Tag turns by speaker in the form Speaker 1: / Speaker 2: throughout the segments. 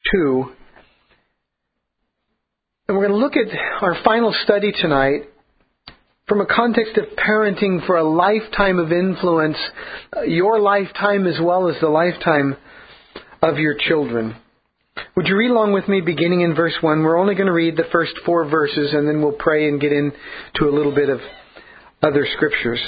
Speaker 1: 2. And we're going to look at our final study tonight from a context of parenting for a lifetime of influence, your lifetime as well as the lifetime of your children. Would you read along with me beginning in verse 1? We're only going to read the first 4 verses and then we'll pray and get into a little bit of other scriptures.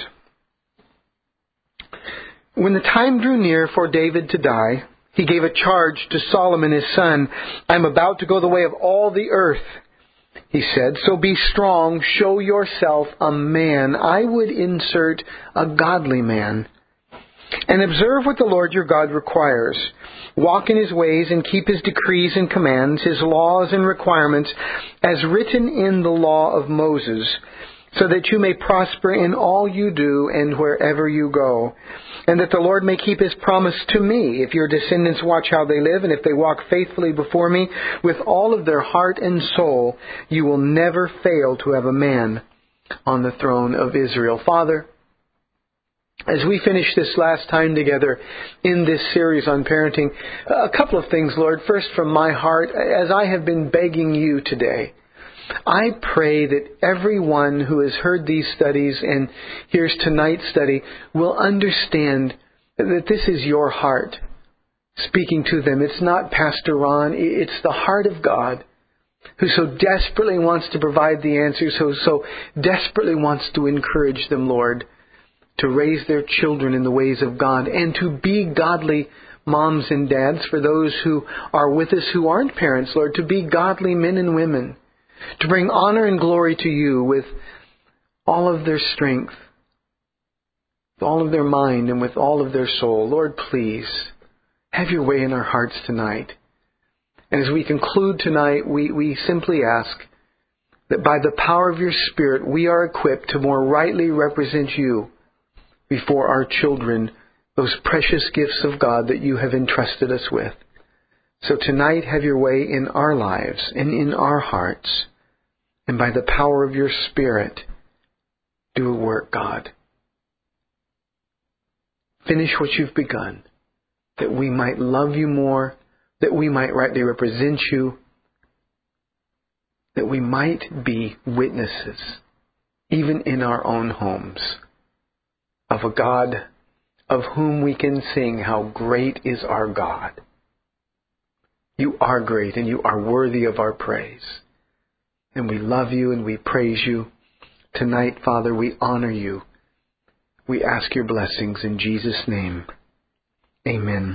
Speaker 1: When the time drew near for David to die, he gave a charge to Solomon his son. I am about to go the way of all the earth, he said. So be strong, show yourself a man. I would insert a godly man. And observe what the Lord your God requires. Walk in his ways and keep his decrees and commands, his laws and requirements, as written in the law of Moses, so that you may prosper in all you do and wherever you go. And that the Lord may keep his promise to me, if your descendants watch how they live, and if they walk faithfully before me with all of their heart and soul, you will never fail to have a man on the throne of Israel. Father, as we finish this last time together in this series on parenting, a couple of things, Lord. First, from my heart, as I have been begging you today, I pray that everyone who has heard these studies and hears tonight's study will understand that this is your heart speaking to them. It's not Pastor Ron. It's the heart of God who so desperately wants to provide the answers, who so desperately wants to encourage them, Lord, to raise their children in the ways of God and to be godly moms and dads for those who are with us who aren't parents, Lord, to be godly men and women, to bring honor and glory to you with all of their strength, with all of their mind, and with all of their soul. Lord, please, have your way in our hearts tonight. And as we conclude tonight, we simply ask that by the power of your Spirit, we are equipped to more rightly represent you before our children, those precious gifts of God that you have entrusted us with. So tonight, have your way in our lives and in our hearts. And by the power of your Spirit, do a work, God. Finish what you've begun, that we might love you more, that we might rightly represent you, that we might be witnesses, even in our own homes, of a God of whom we can sing, how great is our God. You are great and you are worthy of our praise. And we love you and we praise you. Tonight, Father, we honor you. We ask your blessings in Jesus' name. Amen.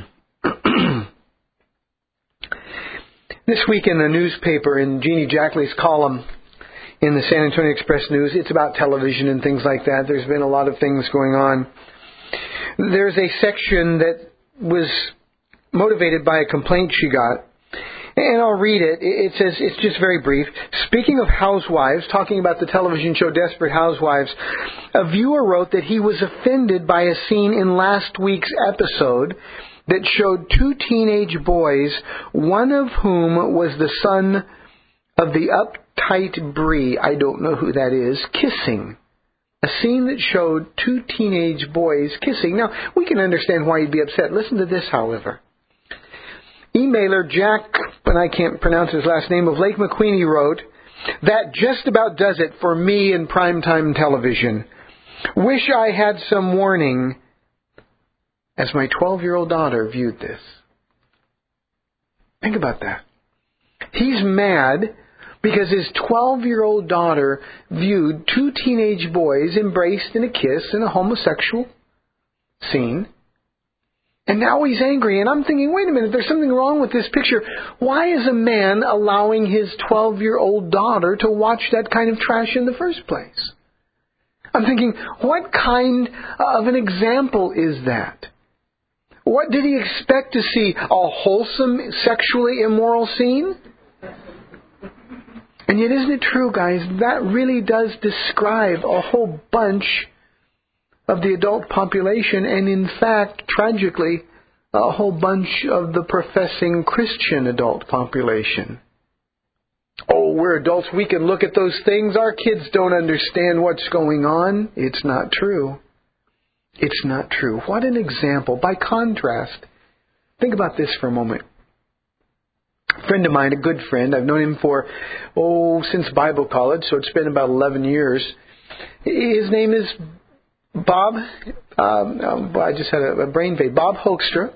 Speaker 1: This week in the newspaper, in Jeannie Jackley's column in the San Antonio Express News, it's about television and things like that. There's been a lot of things going on. There's a section that was motivated by a complaint she got. And I'll read it. It says, it's just very brief. Speaking of housewives, talking about the television show Desperate Housewives, a viewer wrote that he was offended by a scene in last week's episode that showed 2 teenage boys, one of whom was the son of the uptight Bree, I don't know who that is, kissing. A scene that showed 2 teenage boys kissing. Now, we can understand why you'd be upset. Listen to this, however. Emailer Jack, and I can't pronounce his last name, of Lake McQueenie wrote, that just about does it for me in primetime television. Wish I had some warning as my 12-year-old daughter viewed this. Think about that. He's mad because his 12-year-old daughter viewed 2 teenage boys embraced in a kiss in a homosexual scene. And now he's angry. And I'm thinking, wait a minute, there's something wrong with this picture. Why is a man allowing his 12-year-old daughter to watch that kind of trash in the first place? I'm thinking, what kind of an example is that? What did he expect to see? A wholesome, sexually immoral scene? And yet, isn't it true, guys? That really does describe a whole bunch of the adult population, and in fact, tragically, a whole bunch of the professing Christian adult population. Oh, we're adults, we can look at those things. Our kids don't understand what's going on. It's not true. It's not true. What an example. By contrast, think about this for a moment. friend of mine, a good friend. I've known him for, since Bible college, so it's been about 11 years. His name is Bob. I just had a brain fade. Bob Hoekstra,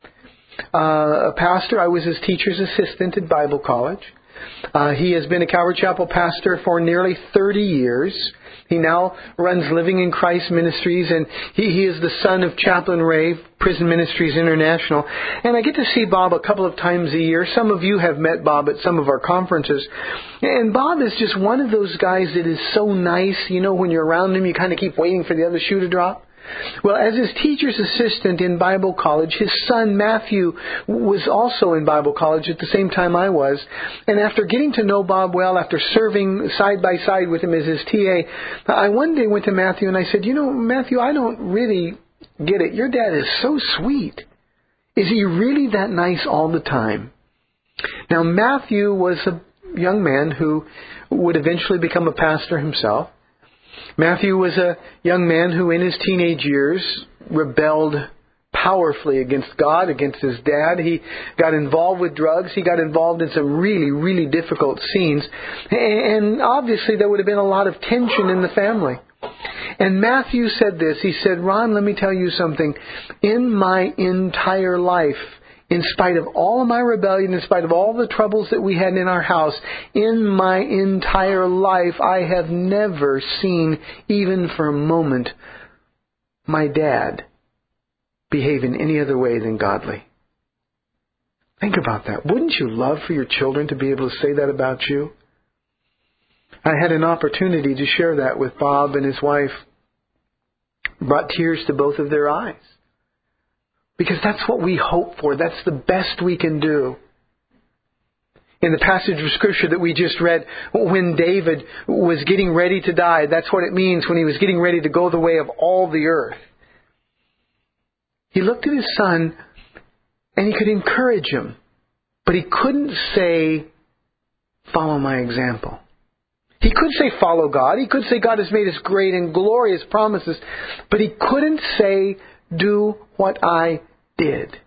Speaker 1: a pastor. I was his teacher's assistant at Bible college. He has been a Calvary Chapel pastor for nearly 30 years. He now runs Living in Christ Ministries, and he is the son of Chaplain Ray, Prison Ministries International. And I get to see Bob a couple of times a year. Some of you have met Bob at some of our conferences. And Bob is just one of those guys that is so nice. You know, when you're around him, you kind of keep waiting for the other shoe to drop. Well, as his teacher's assistant in Bible college, his son Matthew was also in Bible college at the same time I was. And after getting to know Bob well, after serving side by side with him as his TA, I one day went to Matthew and I said, Matthew, I don't really get it. Your dad is so sweet. Is he really that nice all the time? Now, Matthew was a young man who would eventually become a pastor himself. Matthew was a young man who in his teenage years rebelled powerfully against God, against his dad. He got involved with drugs. He got involved in some really, really difficult scenes. And obviously there would have been a lot of tension in the family. And Matthew said this. He said, Ron, let me tell you something. In my entire life, in spite of all of my rebellion, in spite of all the troubles that we had in our house, in my entire life, I have never seen, even for a moment, my dad behave in any other way than godly. Think about that. Wouldn't you love for your children to be able to say that about you? I had an opportunity to share that with Bob and his wife. Brought tears to both of their eyes. Because that's what we hope for. That's the best we can do. In the passage of Scripture that we just read, when David was getting ready to die, that's what it means when he was getting ready to go the way of all the earth. He looked at his son and he could encourage him. But he couldn't say, follow my example. He could say, follow God. He could say, God has made us great and glorious promises. But he couldn't say, do what I did.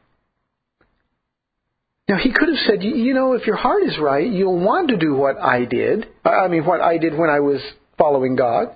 Speaker 1: Now, he could have said, if your heart is right, you'll want to do what I did. What I did when I was following God.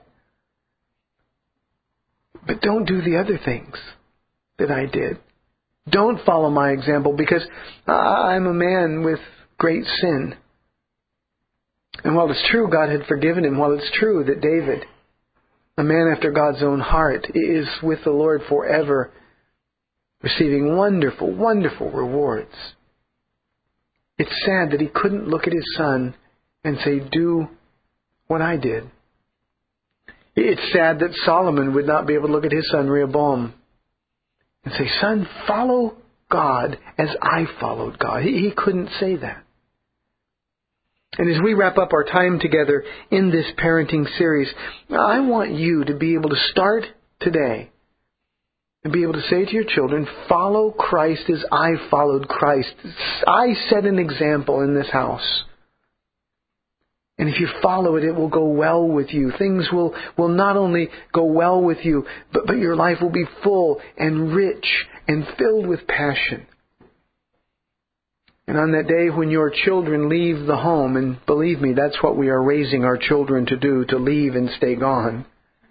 Speaker 1: But don't do the other things that I did. Don't follow my example because I'm a man with great sin. And while it's true God had forgiven him, while it's true that David, a man after God's own heart, is with the Lord forever, receiving wonderful, wonderful rewards. It's sad that he couldn't look at his son and say, do what I did. It's sad that Solomon would not be able to look at his son Rehoboam and say, son, follow God as I followed God. He couldn't say that. And as we wrap up our time together in this parenting series, I want you to be able to start today and be able to say to your children, follow Christ as I followed Christ. I set an example in this house. And if you follow it, it will go well with you. Things will not only go well with you, but your life will be full and rich and filled with passion. And on that day when your children leave the home, and believe me, that's what we are raising our children to do, to leave and stay gone.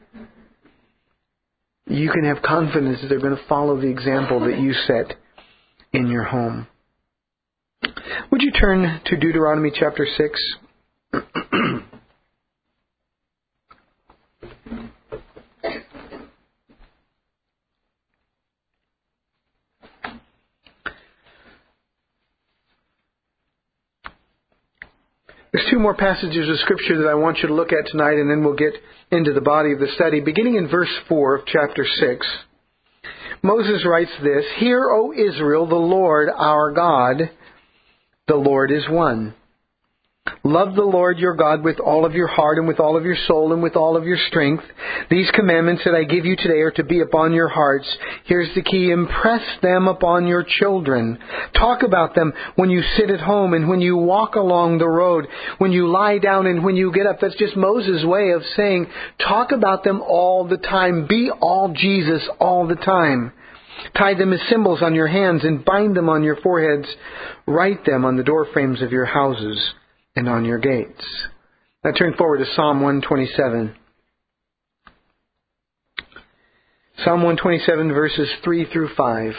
Speaker 1: You can have confidence that they're going to follow the example that you set in your home. Would you turn to Deuteronomy chapter 6? There's two more passages of Scripture that I want you to look at tonight, and then we'll get into the body of the study. Beginning in verse 4 of chapter 6, Moses writes this, Hear, O Israel, the Lord our God, the Lord is one. Love the Lord your God with all of your heart and with all of your soul and with all of your strength. These commandments that I give you today are to be upon your hearts. Here's the key. Impress them upon your children. Talk about them when you sit at home and when you walk along the road, when you lie down and when you get up. That's just Moses' way of saying, talk about them all the time. Be all Jesus all the time. Tie them as symbols on your hands and bind them on your foreheads. Write them on the doorframes of your houses and on your gates. Now turn forward to Psalm 127. Psalm 127, verses 3 through 5.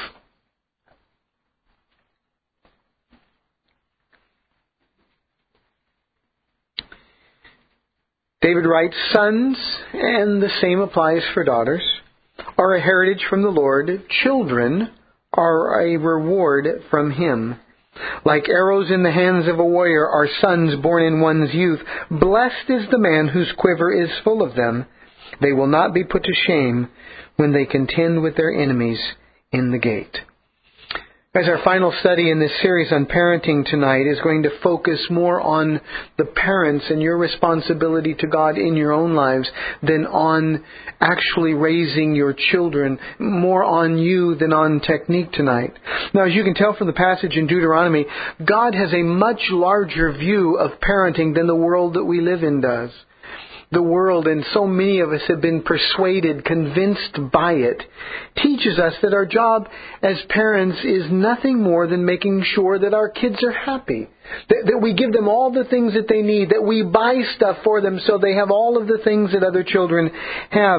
Speaker 1: David writes, "Sons, and the same applies for daughters, are a heritage from the Lord. Children are a reward from Him. Like arrows in the hands of a warrior are sons born in one's youth. Blessed is the man whose quiver is full of them. They will not be put to shame when they contend with their enemies in the gate." As our final study in this series on parenting tonight is going to focus more on the parents and your responsibility to God in your own lives than on actually raising your children, more on you than on technique tonight. Now, as you can tell from the passage in Deuteronomy, God has a much larger view of parenting than the world that we live in does. The world, and so many of us have been persuaded, convinced by it, teaches us that our job as parents is nothing more than making sure that our kids are happy, that we give them all the things that they need, that we buy stuff for them so they have all of the things that other children have.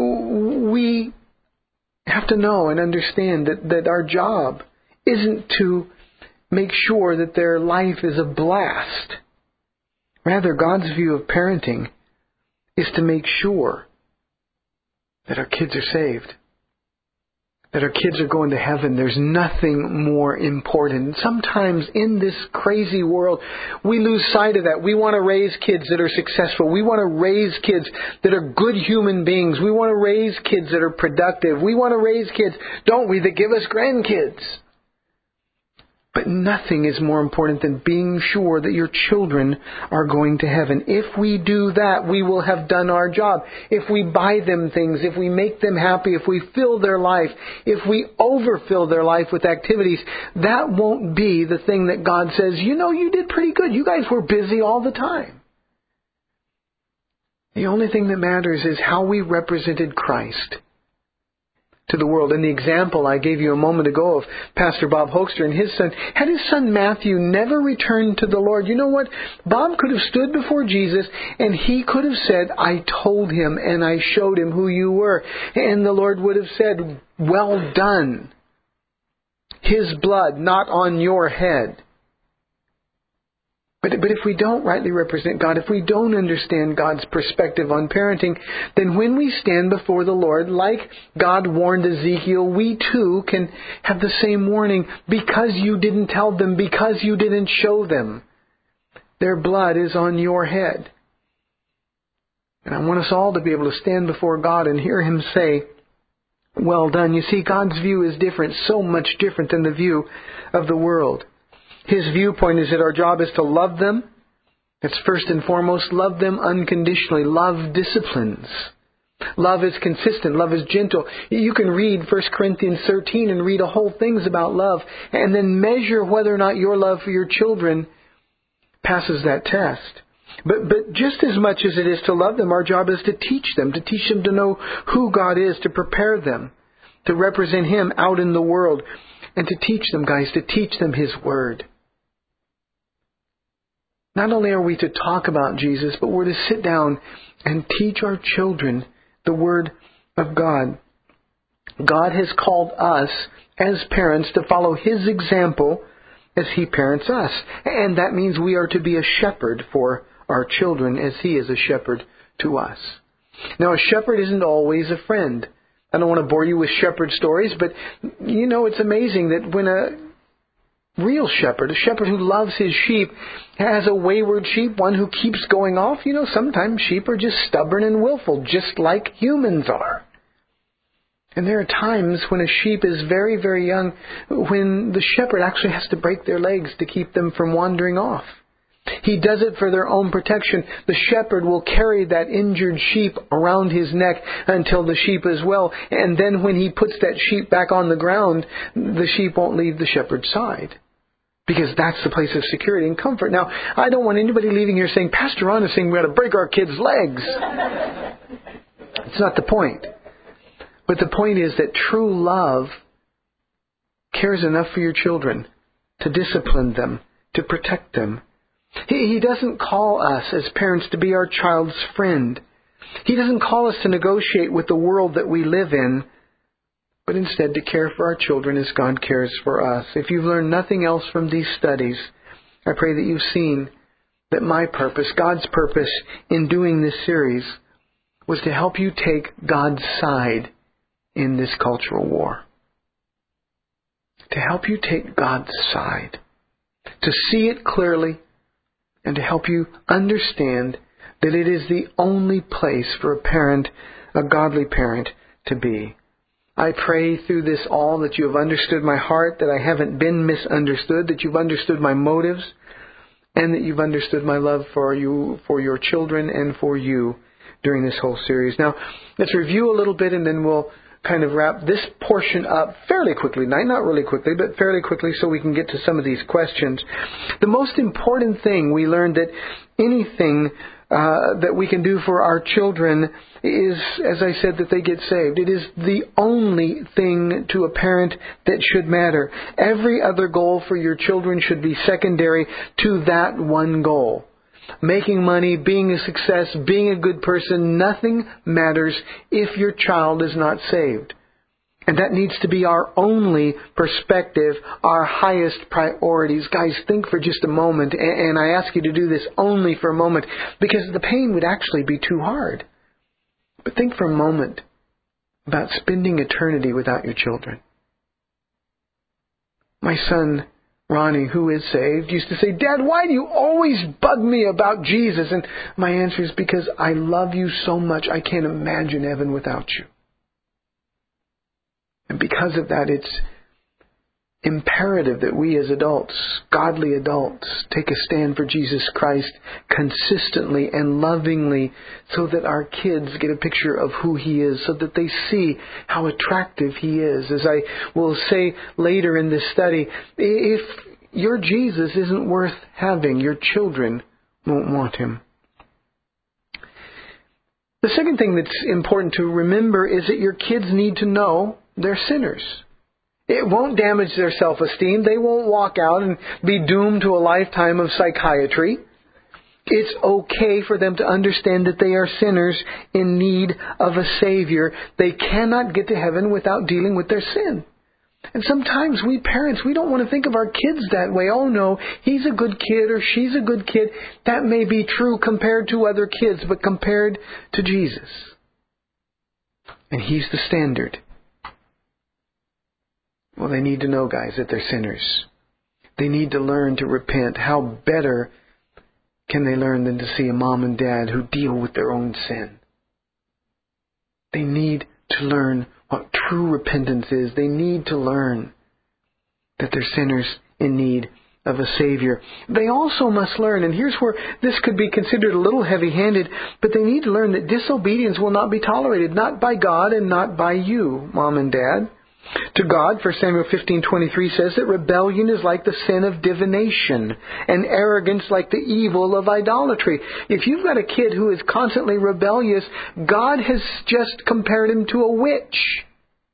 Speaker 1: We have to know and understand that our job isn't to make sure that their life is a blast. Rather, God's view of parenting is to make sure that our kids are saved, that our kids are going to heaven. There's nothing more important. Sometimes in this crazy world, we lose sight of that. We want to raise kids that are successful. We want to raise kids that are good human beings. We want to raise kids that are productive. We want to raise kids, don't we, that give us grandkids. But nothing is more important than being sure that your children are going to heaven. If we do that, we will have done our job. If we buy them things, if we make them happy, if we fill their life, if we overfill their life with activities, that won't be the thing that God says, you know, you did pretty good. You guys were busy all the time. The only thing that matters is how we represented Christ to the world. And the example I gave you a moment ago of Pastor Bob Hoekstra and his son, had his son Matthew never returned to the Lord, you know what? Bob could have stood before Jesus and he could have said, I told him and I showed him who you were. And the Lord would have said, well done. His blood, not on your head. But if we don't rightly represent God, if we don't understand God's perspective on parenting, then when we stand before the Lord, like God warned Ezekiel, we too can have the same warning. Because you didn't tell them, because you didn't show them, their blood is on your head. And I want us all to be able to stand before God and hear Him say, well done. You see, God's view is different, so much different than the view of the world. His viewpoint is that our job is to love them. That's first and foremost. Love them unconditionally. Love disciplines. Love is consistent. Love is gentle. You can read 1 Corinthians 13 and read a whole things about love and then measure whether or not your love for your children passes that test. But just as much as it is to love them, our job is to teach them to know who God is, to prepare them, to represent Him out in the world, and to teach them, guys, to teach them His Word. Not only are we to talk about Jesus, but we're to sit down and teach our children the Word of God. God has called us as parents to follow His example as He parents us. And that means we are to be a shepherd for our children as He is a shepherd to us. Now, a shepherd isn't always a friend. I don't want to bore you with shepherd stories, but you know, it's amazing that when a real shepherd, a shepherd who loves his sheep, has a wayward sheep, one who keeps going off, you know, sometimes sheep are just stubborn and willful, just like humans are. And there are times when a sheep is very, very young, when the shepherd actually has to break their legs to keep them from wandering off. He does it for their own protection. The shepherd will carry that injured sheep around his neck until the sheep is well. And then when he puts that sheep back on the ground, the sheep won't leave the shepherd's side. Because that's the place of security and comfort. Now, I don't want anybody leaving here saying, Pastor Ron is saying we ought to break our kids' legs. It's not the point. But the point is that true love cares enough for your children to discipline them, to protect them. He doesn't call us as parents to be our child's friend. He doesn't call us to negotiate with the world that we live in, but instead to care for our children as God cares for us. If you've learned nothing else from these studies, I pray that you've seen that my purpose, God's purpose in doing this series, was to help you take God's side in this cultural war. To help you take God's side. To see it clearly and to help you understand that it is the only place for a parent, a godly parent, to be. I pray through this all that you have understood my heart, that I haven't been misunderstood, that you've understood my motives, and that you've understood my love for you, for your children, and for you during this whole series. Now, let's review a little bit, and then we'll kind of wrap this portion up fairly quickly. Not really quickly, but fairly quickly so we can get to some of these questions. The most important thing we learned that anything that we can do for our children is, as I said, that they get saved. It is the only thing to a parent that should matter. Every other goal for your children should be secondary to that one goal. Making money, being a success, being a good person, nothing matters if your child is not saved. And that needs to be our only perspective, our highest priorities. Guys, think for just a moment, and I ask you to do this only for a moment, because the pain would actually be too hard. But think for a moment about spending eternity without your children. My son, Ronnie, who is saved, used to say, "Dad, why do you always bug me about Jesus?" And my answer is because I love you so much I can't imagine heaven without you. And because of that, it's imperative that we as adults, godly adults, take a stand for Jesus Christ consistently and lovingly so that our kids get a picture of who He is, so that they see how attractive He is. As I will say later in this study, if your Jesus isn't worth having, your children won't want Him. The second thing that's important to remember is that your kids need to know they're sinners. It won't damage their self-esteem. They won't walk out and be doomed to a lifetime of psychiatry. It's okay for them to understand that they are sinners in need of a Savior. They cannot get to heaven without dealing with their sin. And sometimes we parents, we don't want to think of our kids that way. Oh no, he's a good kid or she's a good kid. That may be true compared to other kids, but compared to Jesus. And He's the standard. Well, they need to know, guys, that they're sinners. They need to learn to repent. How better can they learn than to see a mom and dad who deal with their own sin? They need to learn what true repentance is. They need to learn that they're sinners in need of a Savior. They also must learn, and here's where this could be considered a little heavy-handed, but they need to learn that disobedience will not be tolerated, not by God and not by you, mom and dad. To God, 1 Samuel 15:23 says that rebellion is like the sin of divination, and arrogance like the evil of idolatry. If you've got a kid who is constantly rebellious, God has just compared him to a witch.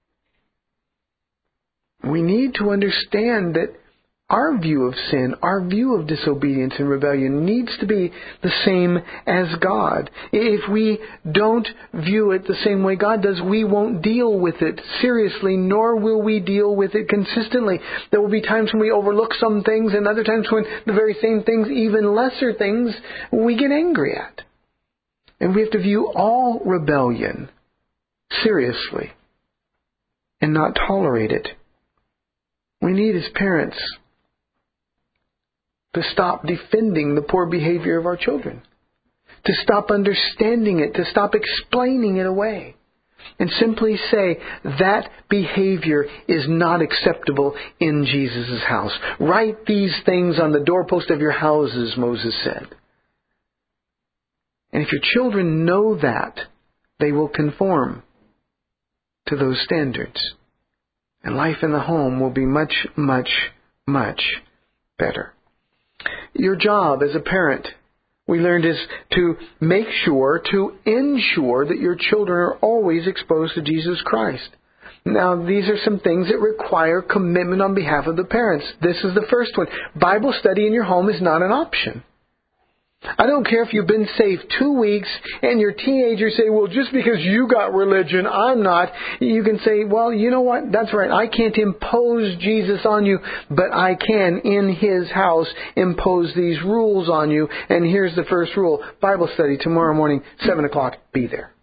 Speaker 1: We need to understand that our view of sin, our view of disobedience and rebellion needs to be the same as God. If we don't view it the same way God does, we won't deal with it seriously, nor will we deal with it consistently. There will be times when we overlook some things and other times when the very same things, even lesser things, we get angry at. And we have to view all rebellion seriously and not tolerate it. We need, as parents, to stop defending the poor behavior of our children, to stop understanding it, to stop explaining it away, and simply say that behavior is not acceptable in Jesus' house. Write these things on the doorpost of your houses, Moses said. And if your children know that, they will conform to those standards. And life in the home will be much, much, much better. Your job as a parent, we learned, is to make sure, to ensure that your children are always exposed to Jesus Christ. Now, these are some things that require commitment on behalf of the parents. This is the first one. Bible study in your home is not an option. I don't care if you've been saved 2 weeks and your teenagers say, well, just because you got religion, I'm not. You can say, well, you know what? That's right. I can't impose Jesus on you, but I can, in His house, impose these rules on you. And here's the first rule. Bible study tomorrow morning, 7 o'clock, be there.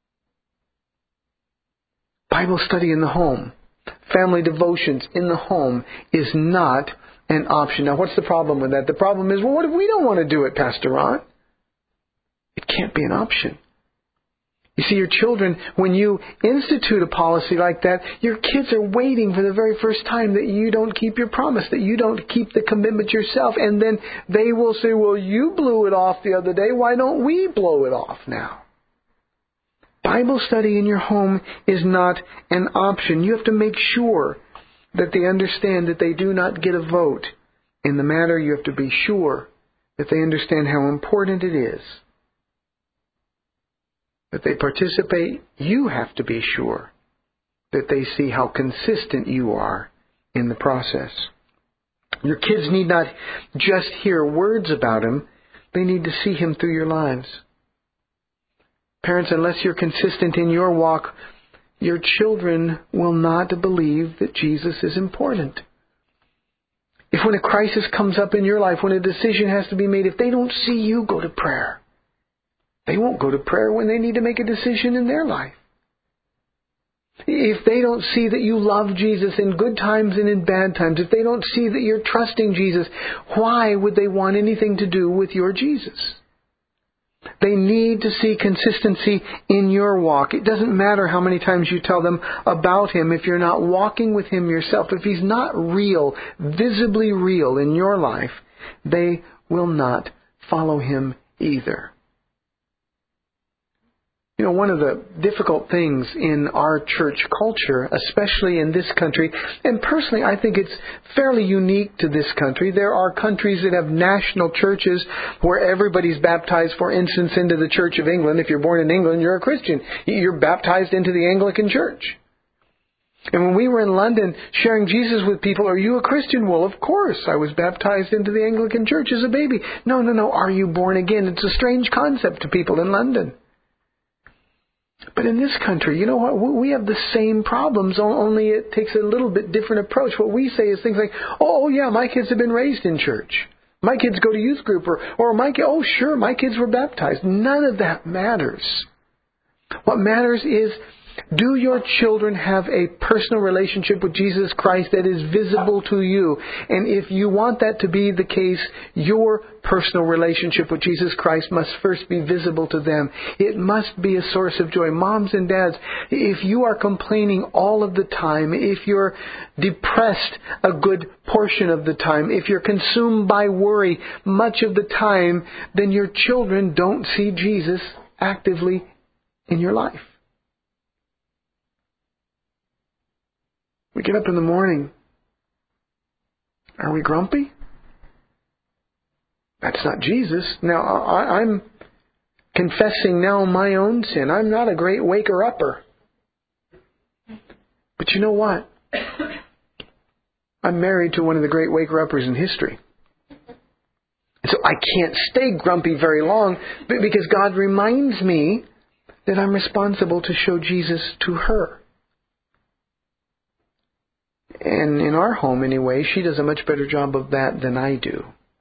Speaker 1: Bible study in the home, family devotions in the home is not an option. Now, what's the problem with that? The problem is, well, what if we don't want to do it, Pastor Ron? It can't be an option. You see, your children, when you institute a policy like that, your kids are waiting for the very first time that you don't keep your promise, that you don't keep the commitment yourself, and then they will say, well, you blew it off the other day, why don't we blow it off now? Bible study in your home is not an option. You have to make sure that they understand that they do not get a vote in the matter. You have to be sure that they understand how important it is that they participate. You have to be sure that they see how consistent you are in the process. Your kids need not just hear words about Him. They need to see Him through your lives. Parents, unless you're consistent in your walk, your children will not believe that Jesus is important. If when a crisis comes up in your life, when a decision has to be made, if they don't see you go to prayer, they won't go to prayer when they need to make a decision in their life. If they don't see that you love Jesus in good times and in bad times, if they don't see that you're trusting Jesus, why would they want anything to do with your Jesus? They need to see consistency in your walk. It doesn't matter how many times you tell them about Him if you're not walking with Him yourself. If He's not real, visibly real in your life, they will not follow Him either. You know, one of the difficult things in our church culture, especially in this country, and personally I think it's fairly unique to this country. There are countries that have national churches where everybody's baptized, for instance, into the Church of England. If you're born in England, you're a Christian. You're baptized into the Anglican Church. And when we were in London sharing Jesus with people, are you a Christian? Well, of course. I was baptized into the Anglican Church as a baby. No. Are you born again? It's a strange concept to people in London. But in this country, you know what? We have the same problems, only it takes a little bit different approach. What we say is things like, oh yeah, my kids have been raised in church. My kids go to youth group, or my kids were baptized. None of that matters. What matters is, do your children have a personal relationship with Jesus Christ that is visible to you? And if you want that to be the case, your personal relationship with Jesus Christ must first be visible to them. It must be a source of joy. Moms and dads, if you are complaining all of the time, if you're depressed a good portion of the time, if you're consumed by worry much of the time, then your children don't see Jesus actively in your life. We get up in the morning. Are we grumpy? That's not Jesus. Now, I'm confessing now my own sin. I'm not a great waker-upper. But you know what? I'm married to one of the great waker-uppers in history. So I can't stay grumpy very long because God reminds me that I'm responsible to show Jesus to her. And in our home, anyway, she does a much better job of that than I do.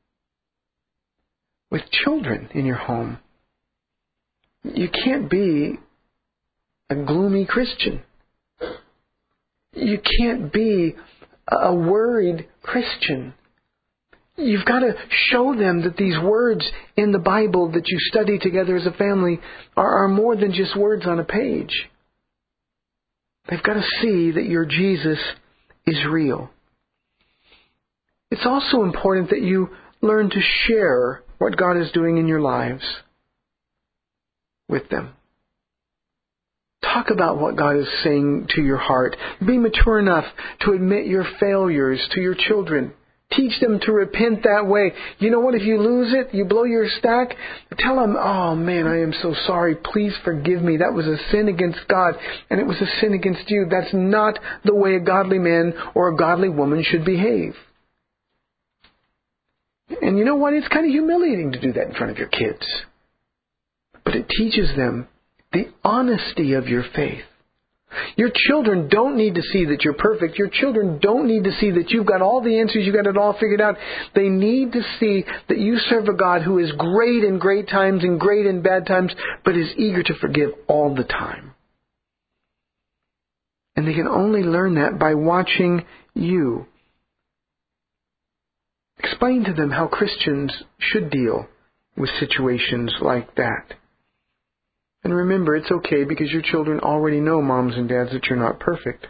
Speaker 1: With children in your home, you can't be a gloomy Christian. You can't be a worried Christian. You've got to show them that these words in the Bible that you study together as a family are more than just words on a page. They've got to see that your Jesus is real. It's also important that you learn to share what God is doing in your lives with them. Talk about what God is saying to your heart. Be mature enough to admit your failures to your children. Teach them to repent that way. You know what? If you lose it, you blow your stack, tell them, oh man, I am so sorry. Please forgive me. That was a sin against God, and it was a sin against you. That's not the way a godly man or a godly woman should behave. And you know what? It's kind of humiliating to do that in front of your kids. But it teaches them the honesty of your faith. Your children don't need to see that you're perfect. Your children don't need to see that you've got all the answers, you've got it all figured out. They need to see that you serve a God who is great in great times and great in bad times, but is eager to forgive all the time. And they can only learn that by watching you. Explain to them how Christians should deal with situations like that. And remember, it's okay because your children already know, moms and dads, that you're not perfect.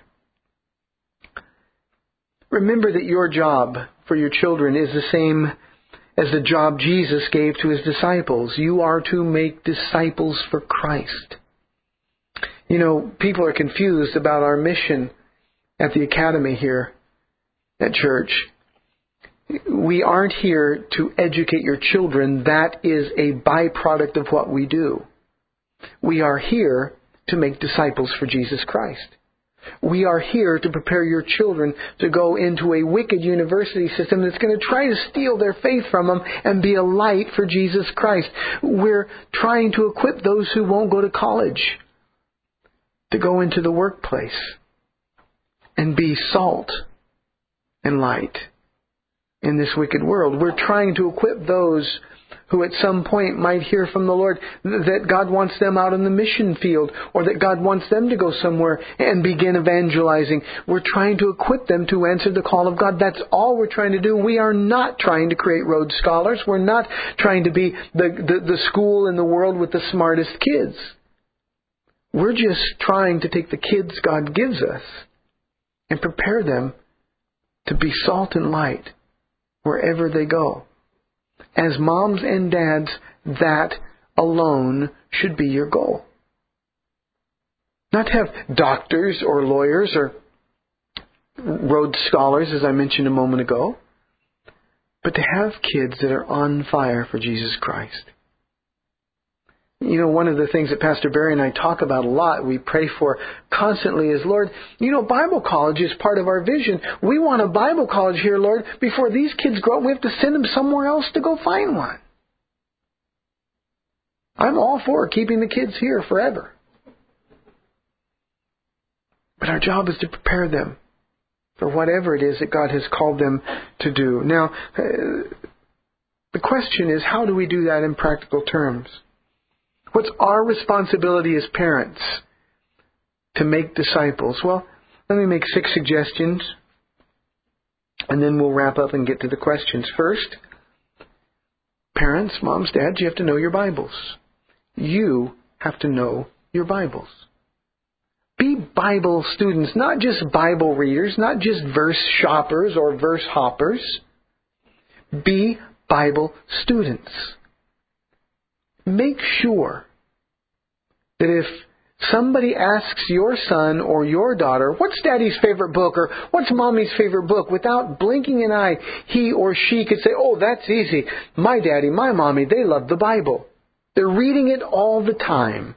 Speaker 1: Remember that your job for your children is the same as the job Jesus gave to His disciples. You are to make disciples for Christ. You know, people are confused about our mission at the academy here at church. We aren't here to educate your children. That is a byproduct of what we do. We are here to make disciples for Jesus Christ. We are here to prepare your children to go into a wicked university system that's going to try to steal their faith from them and be a light for Jesus Christ. We're trying to equip those who won't go to college to go into the workplace and be salt and light in this wicked world. We're trying to equip those who at some point might hear from the Lord that God wants them out in the mission field, or that God wants them to go somewhere and begin evangelizing. We're trying to equip them to answer the call of God. That's all we're trying to do. We are not trying to create Rhodes Scholars. We're not trying to be the school in the world with the smartest kids. We're just trying to take the kids God gives us and prepare them to be salt and light wherever they go. As moms and dads, that alone should be your goal. Not to have doctors or lawyers or Rhodes Scholars, as I mentioned a moment ago, but to have kids that are on fire for Jesus Christ. You know, one of the things that Pastor Barry and I talk about a lot, we pray for constantly is, Lord, you know, Bible college is part of our vision. We want a Bible college here, Lord. Before these kids grow up, we have to send them somewhere else to go find one. I'm all for keeping the kids here forever. But our job is to prepare them for whatever it is that God has called them to do. Now, the question is, how do we do that in practical terms? What's our responsibility as parents to make disciples? Well, let me make 6 suggestions, and then we'll wrap up and get to the questions. First, parents, moms, dads, you have to know your Bibles. You have to know your Bibles. Be Bible students, not just Bible readers, not just verse shoppers or verse hoppers. Be Bible students. Make sure that if somebody asks your son or your daughter, what's Daddy's favorite book or what's Mommy's favorite book, without blinking an eye, he or she could say, oh, that's easy. My daddy, my mommy, they love the Bible. They're reading it all the time.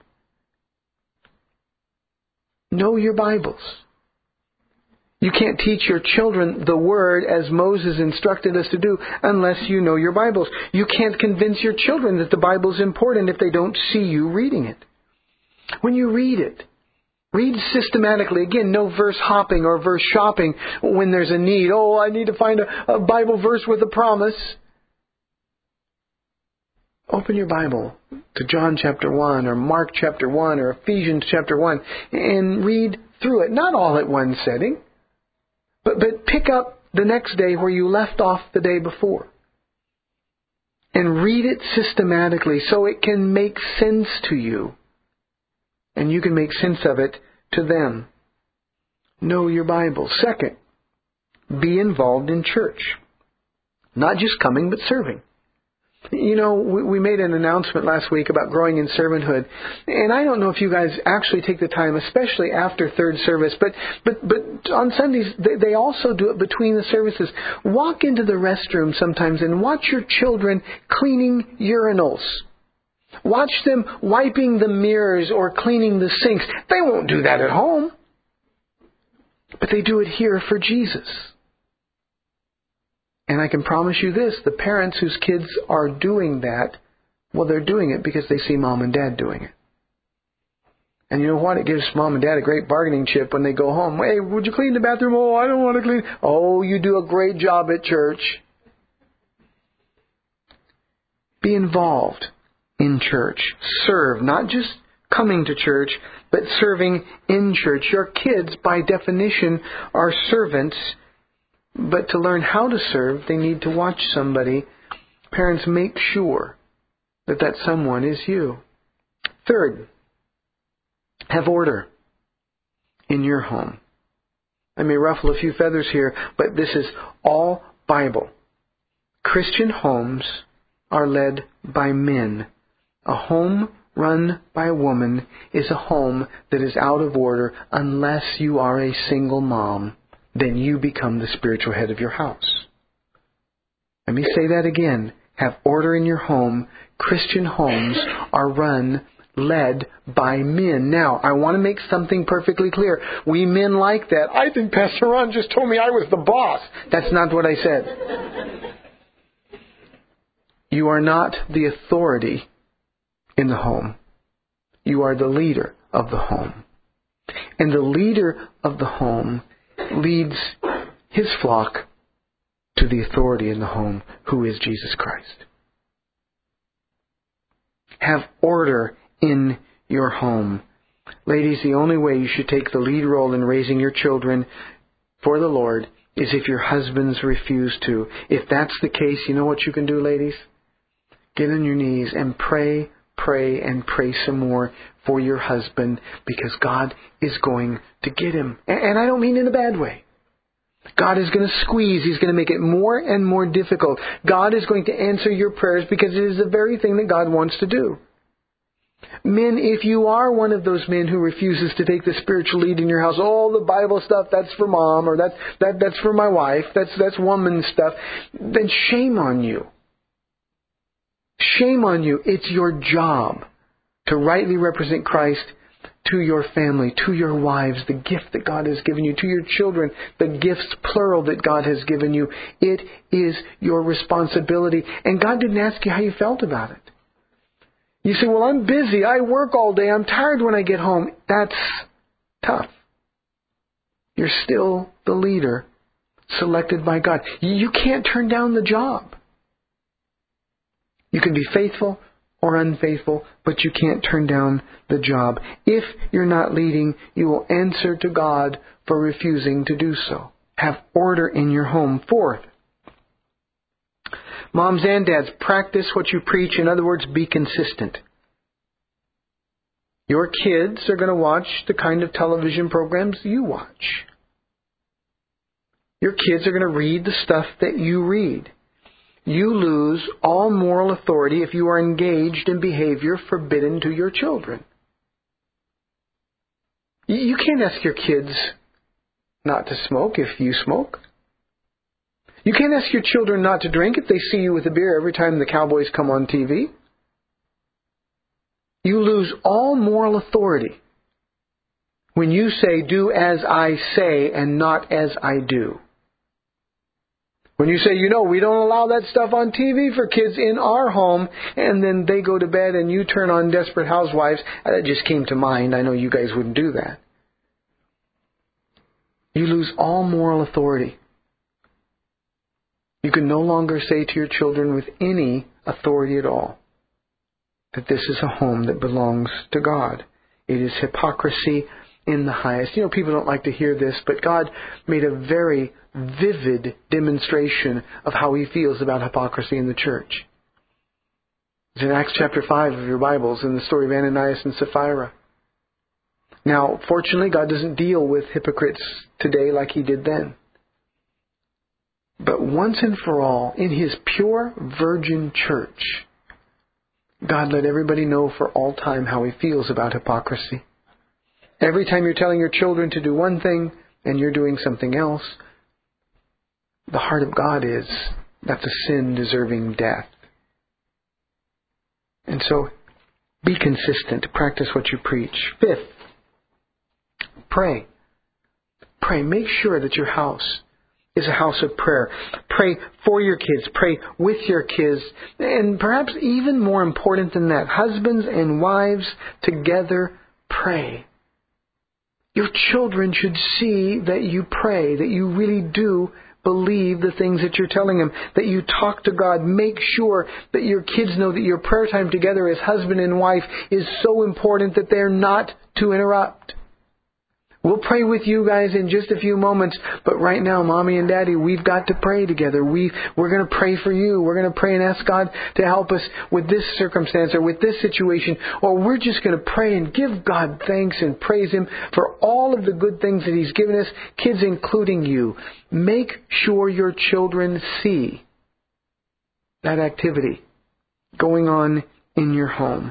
Speaker 1: Know your Bibles. You can't teach your children the Word as Moses instructed us to do unless you know your Bibles. You can't convince your children that the Bible is important if they don't see you reading it. When you read it, read systematically. Again, no verse hopping or verse shopping when there's a need. Oh, I need to find a Bible verse with a promise. Open your Bible to John chapter 1 or Mark chapter 1 or Ephesians chapter 1 and read through it. Not all at one setting. But pick up the next day where you left off the day before. And read it systematically so it can make sense to you. And you can make sense of it to them. Know your Bible. Second, be involved in church. Not just coming, but serving. You know, we made an announcement last week about growing in servanthood, and I don't know if you guys actually take the time, especially after third service, but on Sundays they also do it between the services. Walk into the restroom sometimes and watch your children cleaning urinals. Watch them wiping the mirrors or cleaning the sinks. They won't do that at home, but they do it here for Jesus. And I can promise you this, the parents whose kids are doing that, well, they're doing it because they see mom and dad doing it. And you know what? It gives mom and dad a great bargaining chip when they go home. Hey, would you clean the bathroom? Oh, I don't want to clean. Oh, you do a great job at church. Be involved in church. Serve, not just coming to church, but serving in church. Your kids, by definition, are servants. But to learn how to serve, they need to watch somebody. Parents, make sure that that someone is you. Third, have order in your home. I may ruffle a few feathers here, but this is all Bible. Christian homes are led by men. A home run by a woman is a home that is out of order unless you are a single mom. Then you become the spiritual head of your house. Let me say that again. Have order in your home. Christian homes are led by men. Now, I want to make something perfectly clear. We men like that. I think Pastor Ron just told me I was the boss. That's not what I said. You are not the authority in the home. You are the leader of the home. And the leader of the home leads his flock to the authority in the home, who is Jesus Christ. Have order in your home. Ladies, the only way you should take the lead role in raising your children for the Lord is if your husbands refuse to. If that's the case, you know what you can do, ladies? Get on your knees and pray some more for your husband, because God is going to get him. And I don't mean in a bad way. God is going to squeeze. He's going to make it more and more difficult. God is going to answer your prayers because it is the very thing that God wants to do. Men, if you are one of those men who refuses to take the spiritual lead in your house, all the Bible stuff, that's for mom, or that's for my wife, that's woman stuff, then shame on you. Shame on you. It's your job to rightly represent Christ to your family, to your wives, the gift that God has given you, to your children, the gifts, plural, that God has given you. It is your responsibility. And God didn't ask you how you felt about it. You say, well, I'm busy. I work all day. I'm tired when I get home. That's tough. You're still the leader selected by God. You can't turn down the job. You can be faithful or unfaithful, but you can't turn down the job. If you're not leading, you will answer to God for refusing to do so. Have order in your home. Fourth, moms and dads, practice what you preach. In other words, be consistent. Your kids are going to watch the kind of television programs you watch. Your kids are going to read the stuff that you read. You lose all moral authority if you are engaged in behavior forbidden to your children. You can't ask your kids not to smoke if you smoke. You can't ask your children not to drink if they see you with a beer every time the Cowboys come on TV. You lose all moral authority when you say, do as I say and not as I do. When you say, we don't allow that stuff on TV for kids in our home, and then they go to bed and you turn on Desperate Housewives, that just came to mind. I know you guys wouldn't do that. You lose all moral authority. You can no longer say to your children with any authority at all that this is a home that belongs to God. It is hypocrisy in the highest. People don't like to hear this, but God made a very vivid demonstration of how He feels about hypocrisy in the church. It's in Acts chapter 5 of your Bibles, in the story of Ananias and Sapphira. Now, fortunately, God doesn't deal with hypocrites today like He did then. But once and for all, in His pure virgin church, God let everybody know for all time how He feels about hypocrisy. Every time you're telling your children to do one thing and you're doing something else, the heart of God is, that's a sin deserving death. And so, be consistent. Practice what you preach. Fifth, pray. Pray. Make sure that your house is a house of prayer. Pray for your kids. Pray with your kids. And perhaps even more important than that, husbands and wives together pray. Your children should see that you pray, that you really do believe the things that you're telling them, that you talk to God. Make sure that your kids know that your prayer time together as husband and wife is so important that they're not to interrupt. We'll pray with you guys in just a few moments, but right now, Mommy and Daddy, we've got to pray together. We're going to pray for you. We're going to pray and ask God to help us with this circumstance or with this situation, or we're just going to pray and give God thanks and praise Him for all of the good things that He's given us, kids including you. Make sure your children see that activity going on in your home.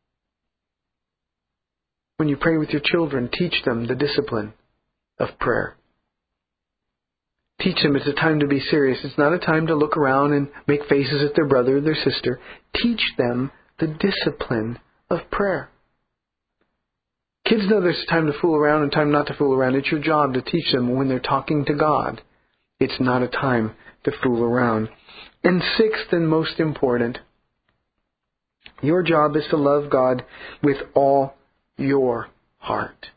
Speaker 1: When you pray with your children, teach them the discipline of prayer. Teach them it's a time to be serious. It's not a time to look around and make faces at their brother or their sister. Teach them the discipline of prayer. Kids know there's a time to fool around and time not to fool around. It's your job to teach them when they're talking to God, it's not a time to fool around. And sixth and most important, your job is to love God with all your heart.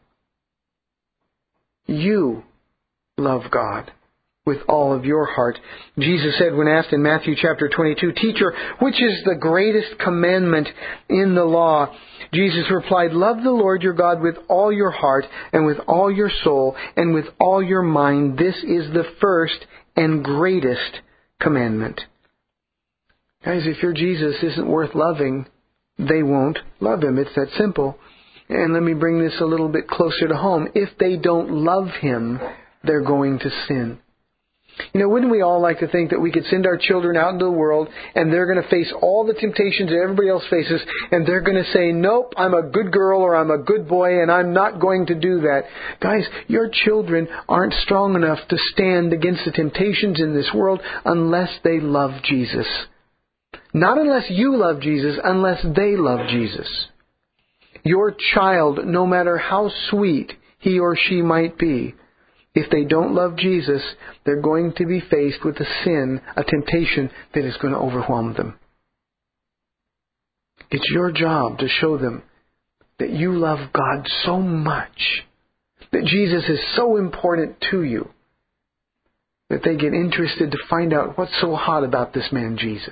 Speaker 1: You love God with all of your heart. Jesus said when asked in Matthew chapter 22, "Teacher, which is the greatest commandment in the law?" Jesus replied, "Love the Lord your God with all your heart and with all your soul and with all your mind. This is the first and greatest commandment." Guys, if your Jesus isn't worth loving, they won't love Him. It's that simple. And let me bring this a little bit closer to home. If they don't love Him, they're going to sin. You know, wouldn't we all like to think that we could send our children out into the world and they're going to face all the temptations that everybody else faces and they're going to say, "Nope, I'm a good girl or I'm a good boy and I'm not going to do that." Guys, your children aren't strong enough to stand against the temptations in this world unless they love Jesus. Not unless you love Jesus, unless they love Jesus. Your child, no matter how sweet he or she might be, if they don't love Jesus, they're going to be faced with a sin, a temptation that is going to overwhelm them. It's your job to show them that you love God so much, that Jesus is so important to you, that they get interested to find out what's so hot about this man Jesus.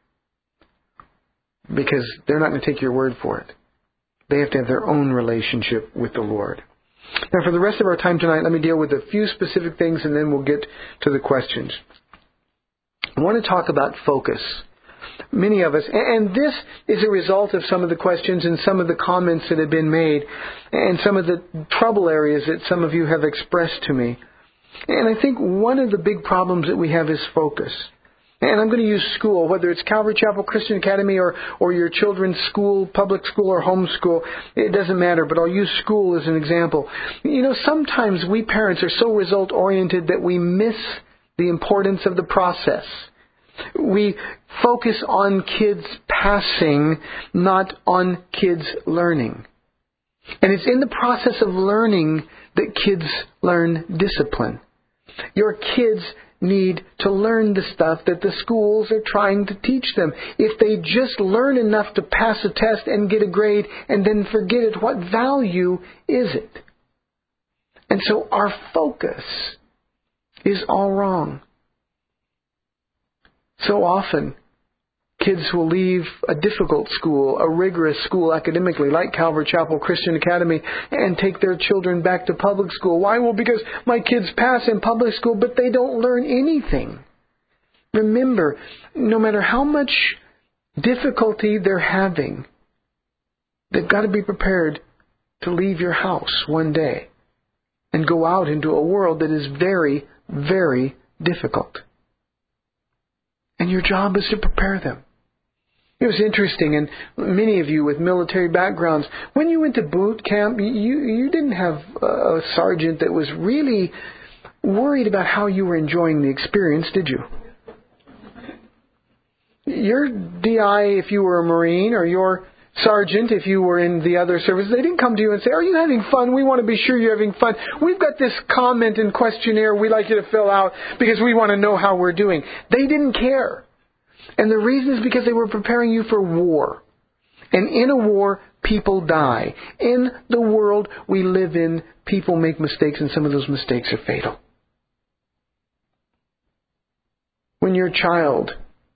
Speaker 1: Because they're not going to take your word for it. They have to have their own relationship with the Lord. Now, for the rest of our time tonight, let me deal with a few specific things and then we'll get to the questions. I want to talk about focus. Many of us, and this is a result of some of the questions and some of the comments that have been made and some of the trouble areas that some of you have expressed to me. And I think one of the big problems that we have is focus. And I'm going to use school, whether it's Calvary Chapel Christian Academy or your children's school, public school or home school. It doesn't matter, but I'll use school as an example. You know, sometimes we parents are so result-oriented that we miss the importance of the process. We focus on kids passing, not on kids learning. And it's in the process of learning that kids learn discipline. Your kids need to learn the stuff that the schools are trying to teach them. If they just learn enough to pass a test and get a grade and then forget it, what value is it? And so our focus is all wrong. So often, kids will leave a difficult school, a rigorous school academically, like Calvary Chapel Christian Academy, and take their children back to public school. Why? Well, because my kids pass in public school, but they don't learn anything. Remember, no matter how much difficulty they're having, they've got to be prepared to leave your house one day and go out into a world that is very, very difficult. And your job is to prepare them. It was interesting, and many of you with military backgrounds, when you went to boot camp, you didn't have a sergeant that was really worried about how you were enjoying the experience, did you? Your DI, if you were a Marine, or your sergeant, if you were in the other services, they didn't come to you and say, "Are you having fun? We want to be sure you're having fun. We've got this comment and questionnaire we'd like you to fill out because we want to know how we're doing." They didn't care. And the reason is because they were preparing you for war. And in a war, people die. In the world we live in, people make mistakes, and some of those mistakes are fatal. When your child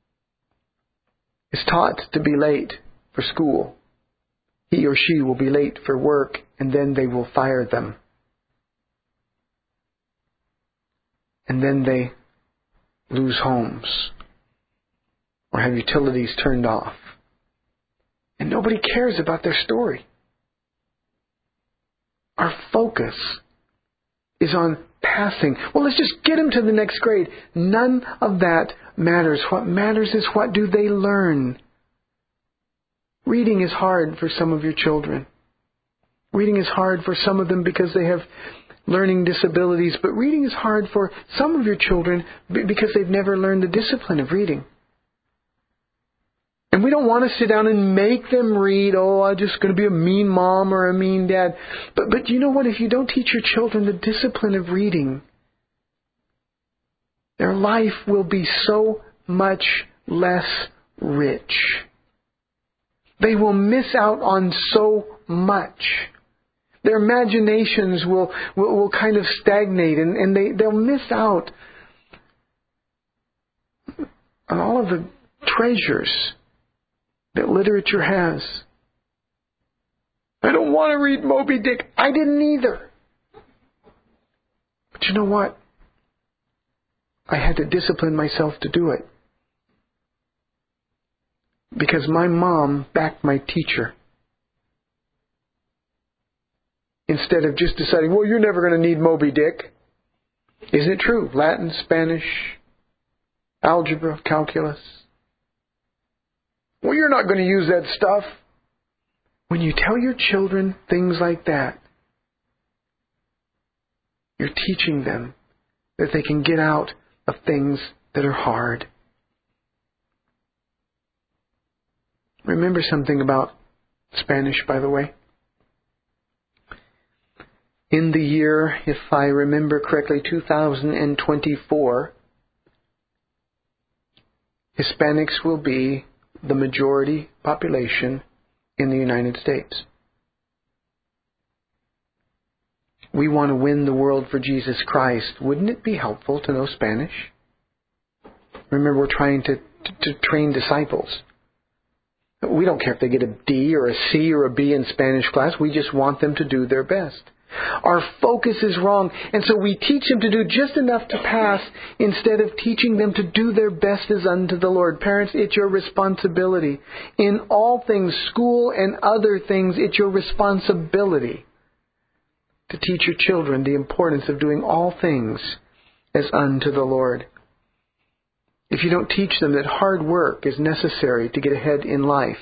Speaker 1: is taught to be late for school, he or she will be late for work, and then they will fire them. And then they lose homes or have utilities turned off. And nobody cares about their story. Our focus is on passing. Well, let's just get them to the next grade. None of that matters. What matters is, what do they learn? Reading is hard for some of your children. Reading is hard for some of them because they have learning disabilities. But reading is hard for some of your children because they've never learned the discipline of reading. And we don't want to sit down and make them read, I'm just going to be a mean mom or a mean dad. But you know what? If you don't teach your children the discipline of reading, their life will be so much less rich. They will miss out on so much. Their imaginations will kind of stagnate, and they'll miss out on all of the treasures that literature has. I don't want to read Moby Dick. I didn't either. But you know what? I had to discipline myself to do it. Because my mom backed my teacher. Instead of just deciding, you're never going to need Moby Dick. Isn't it true? Latin, Spanish, algebra, calculus. You're not going to use that stuff. When you tell your children things like that, you're teaching them that they can get out of things that are hard. Remember something about Spanish, by the way. In the year, if I remember correctly, 2024, Hispanics will be the majority population in the United States. We want to win the world for Jesus Christ. Wouldn't it be helpful to know Spanish? Remember, we're trying to train disciples. We don't care if they get a D or a C or a B in Spanish class. We just want them to do their best. Our focus is wrong, and so we teach them to do just enough to pass instead of teaching them to do their best as unto the Lord. Parents, it's your responsibility. In all things, school and other things, it's your responsibility to teach your children the importance of doing all things as unto the Lord. If you don't teach them that hard work is necessary to get ahead in life,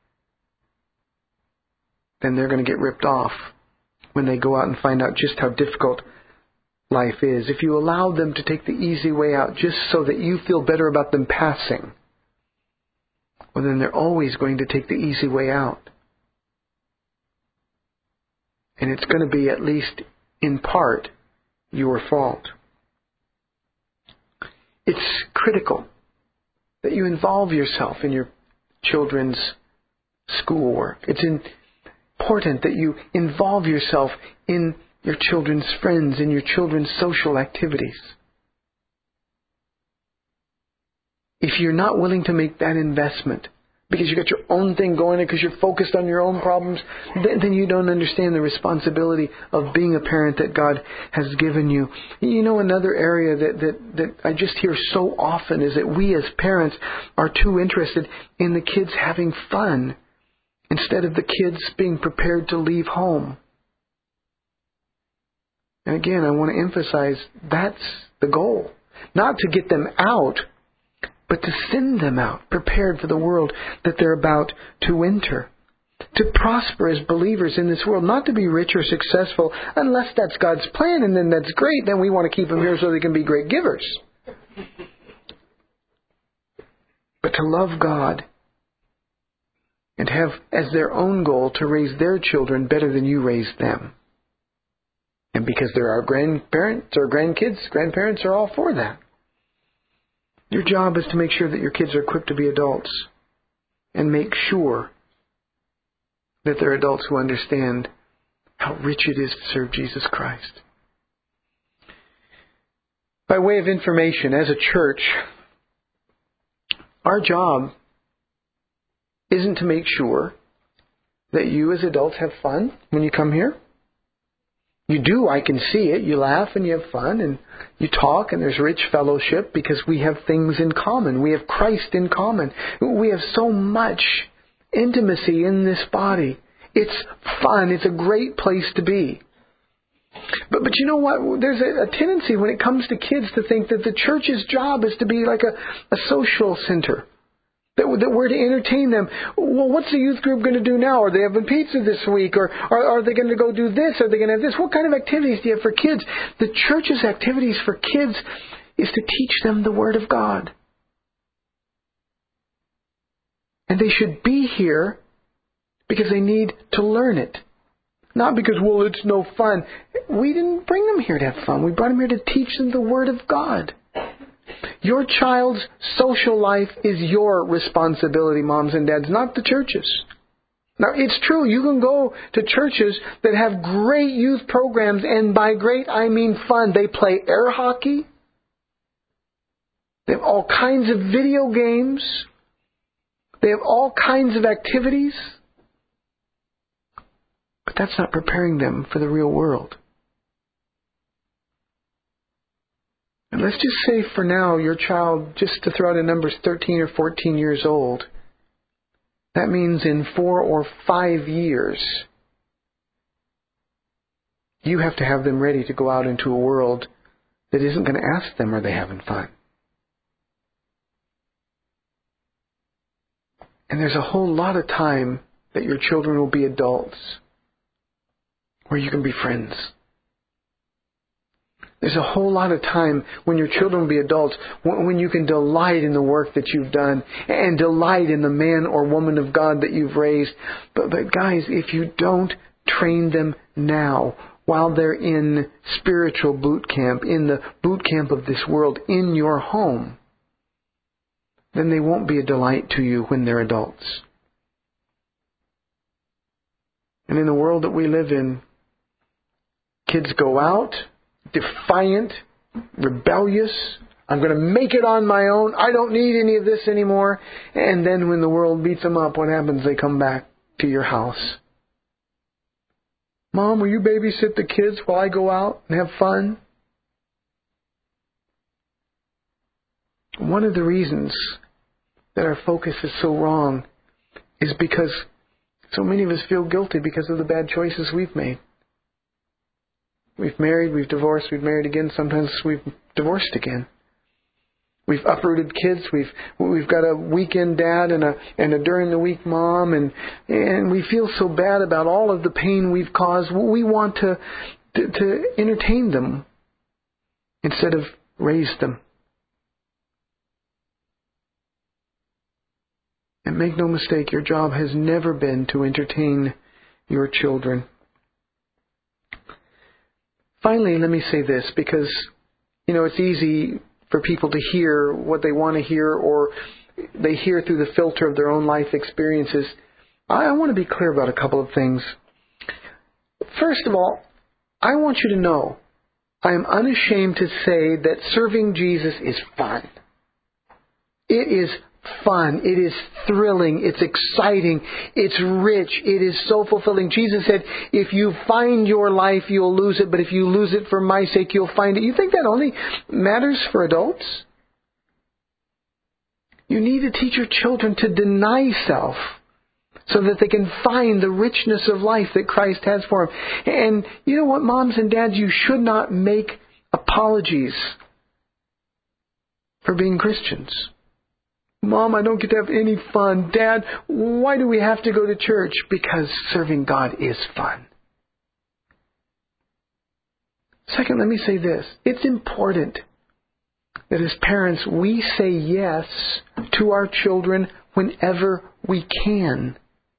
Speaker 1: then they're going to get ripped off when they go out and find out just how difficult life is. If you allow them to take the easy way out just so that you feel better about them passing, well, then they're always going to take the easy way out. And it's going to be, at least in part, your fault. It's critical that you involve yourself in your children's schoolwork. It's important that you involve yourself in your children's friends, in your children's social activities. If you're not willing to make that investment because you got your own thing going and because you're focused on your own problems, then you don't understand the responsibility of being a parent that God has given you. You know, another area that I just hear so often is that we as parents are too interested in the kids having fun instead of the kids being prepared to leave home. And again, I want to emphasize that's the goal. Not to get them out, but to send them out prepared for the world that they're about to enter. To prosper as believers in this world, not to be rich or successful, unless that's God's plan, and then that's great. Then we want to keep them here so they can be great givers. But to love God and have as their own goal to raise their children better than you raised them. And because they're our grandparents or grandparents are all for that. Your job is to make sure that your kids are equipped to be adults and make sure that they're adults who understand how rich it is to serve Jesus Christ. By way of information, as a church, our job isn't to make sure that you as adults have fun when you come here. You do, I can see it. You laugh and you have fun and you talk and there's rich fellowship because we have things in common. We have Christ in common. We have so much intimacy in this body. It's fun. It's a great place to be. But you know what? There's a tendency when it comes to kids to think that the church's job is to be like a social center. That we're to entertain them. Well, what's the youth group going to do now? Are they having pizza this week? Or are they going to go do this? Are they going to have this? What kind of activities do you have for kids? The church's activities for kids is to teach them the Word of God. And they should be here because they need to learn it. Not because, well, it's no fun. We didn't bring them here to have fun. We brought them here to teach them the Word of God. Your child's social life is your responsibility, moms and dads, not the church's. Now, it's true, you can go to churches that have great youth programs, and by great, I mean fun. They play air hockey. They have all kinds of video games. They have all kinds of activities. But that's not preparing them for the real world. And let's just say for now, your child, just to throw out a number, is 13 or 14 years old. That means in 4 or 5 years, you have to have them ready to go out into a world that isn't going to ask them, are they having fun? And there's a whole lot of time that your children will be adults where you can be friends. There's a whole lot of time when your children will be adults when you can delight in the work that you've done and delight in the man or woman of God that you've raised. But guys, if you don't train them now while they're in spiritual boot camp, in the boot camp of this world, in your home, then they won't be a delight to you when they're adults. And in the world that we live in, kids go out defiant, rebellious. I'm going to make it on my own. I don't need any of this anymore. And then when the world beats them up, what happens? They come back to your house. Mom, will you babysit the kids while I go out and have fun? One of the reasons that our focus is so wrong is because so many of us feel guilty because of the bad choices we've made. We've married, we've divorced, we've married again, sometimes we've divorced again. We've uprooted kids, we've got a weekend dad and a during the week mom, and we feel so bad about all of the pain we've caused. We want to entertain them instead of raise them. And make no mistake, your job has never been to entertain your children. Finally, let me say this, because, it's easy for people to hear what they want to hear, or they hear through the filter of their own life experiences. I want to be clear about a couple of things. First of all, I want you to know I am unashamed to say that serving Jesus is fun. It is fun. It is thrilling. It's exciting. It's rich. It is so fulfilling. Jesus said, if you find your life, you'll lose it. But if you lose it for my sake, you'll find it. You think that only matters for adults? You need to teach your children to deny self so that they can find the richness of life that Christ has for them. And you know what, moms and dads, you should not make apologies for being Christians. Mom, I don't get to have any fun. Dad, why do we have to go to church? Because serving God is fun. Second, let me say this. It's important that as parents, we say yes to our children whenever we can.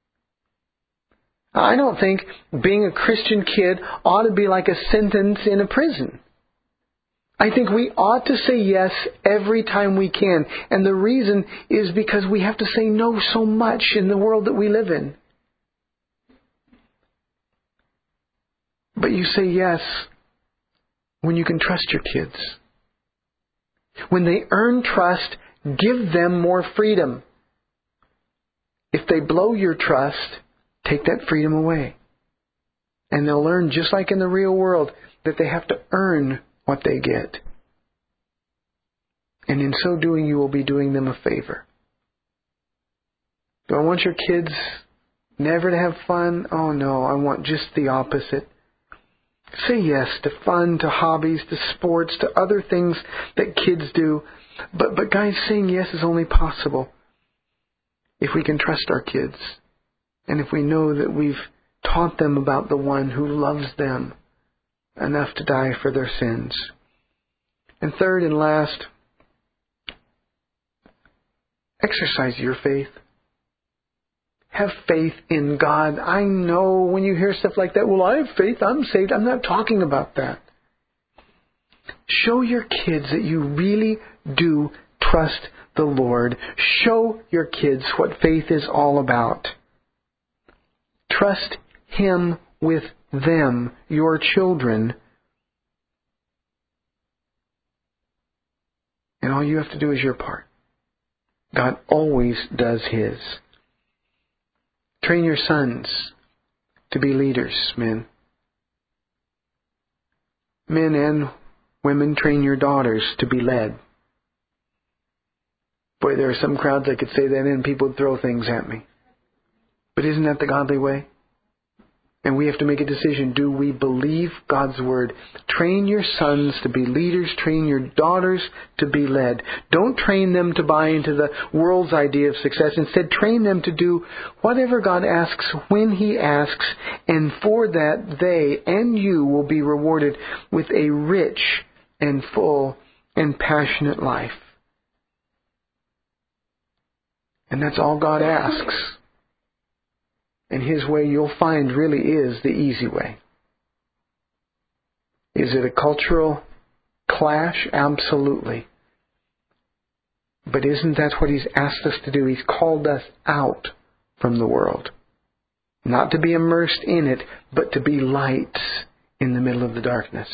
Speaker 1: I don't think being a Christian kid ought to be like a sentence in a prison. I think we ought to say yes every time we can. And the reason is because we have to say no so much in the world that we live in. But you say yes when you can trust your kids. When they earn trust, give them more freedom. If they blow your trust, take that freedom away. And they'll learn, just like in the real world, that they have to earn what they get. And in so doing, you will be doing them a favor. Do I want your kids never to have fun? Oh no, I want just the opposite. Say yes to fun, to hobbies, to sports, to other things that kids do. But guys, saying yes is only possible if we can trust our kids. And if we know that we've taught them about the one who loves them enough to die for their sins. And third and last, exercise your faith. Have faith in God. I know when you hear stuff like that, well, I have faith, I'm saved. I'm not talking about that. Show your kids that you really do trust the Lord. Show your kids what faith is all about. Trust Him with them, your children. And all you have to do is your part. God always does His. Train your sons to be leaders, men. Men and women, train your daughters to be led. Boy, there are some crowds I could say that in, people would throw things at me. But isn't that the godly way? And we have to make a decision. Do we believe God's Word? Train your sons to be leaders. Train your daughters to be led. Don't train them to buy into the world's idea of success. Instead, train them to do whatever God asks when He asks. And for that, they and you will be rewarded with a rich and full and passionate life. And that's all God asks. And His way, you'll find, really is the easy way. Is it a cultural clash? Absolutely. But isn't that what He's asked us to do? He's called us out from the world. Not to be immersed in it, but to be lights in the middle of the darkness.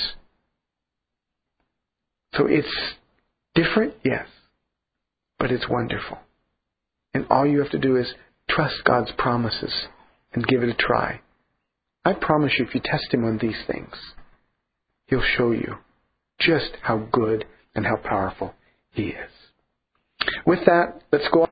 Speaker 1: So it's different, yes, but it's wonderful. And all you have to do is trust God's promises and give it a try. I promise you, if you test Him on these things, He'll show you just how good and how powerful He is. With that, let's go on.